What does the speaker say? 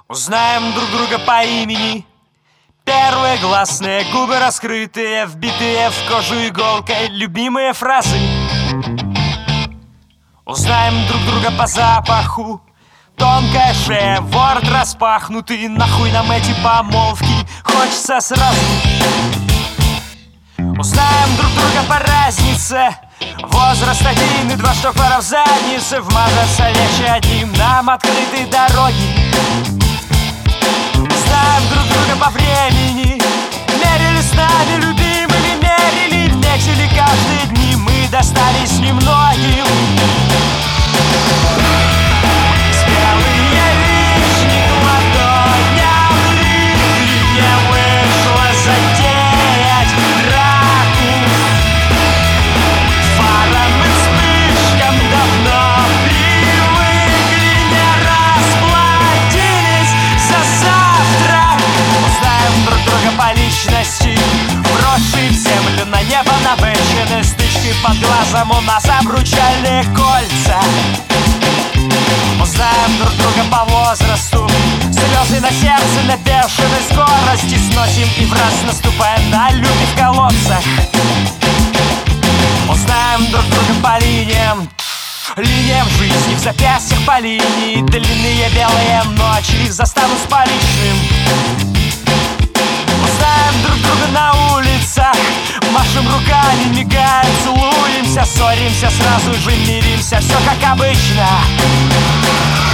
Узнаем друг друга по имени. Первые гласные, губы раскрытые, вбитые в кожу иголкой, любимые фразы. Узнаем друг друга по запаху. Тонкая шея, ворот распахнутый. Нахуй нам эти помолвки, хочется сразу. Узнаем друг друга по разнице. Возраст 1 и 2 штопора в заднице. Вмазаться легче одним, нам открыты дороги. Узнаем друг друга по времени. Мерили с нами любимыми, мерили, метили каждые дни. Мы достались немногим. Спелые вишни к ладоням липли. Не вышло затеять драку. Фарам и вспышкам давно привыкли. Не расплатились за завтрак. Узнаем друг друга по личности. Броши в землю, на небо навечены стычки. Под глазом у нас обручальные кольца. Узнаем друг друга по возрасту. Слезы на сердце на бешеной скорости. Сносим и враз наступая на люки в колодцах. Узнаем друг друга по линиям. Линиям жизни в запястьях по линии. Длинные белые ночи застанут с поличным. Узнаем друг друга на улицах. Машем руками, мигаем, целуемся. Ссоримся, сразу же миримся. Все как обычно.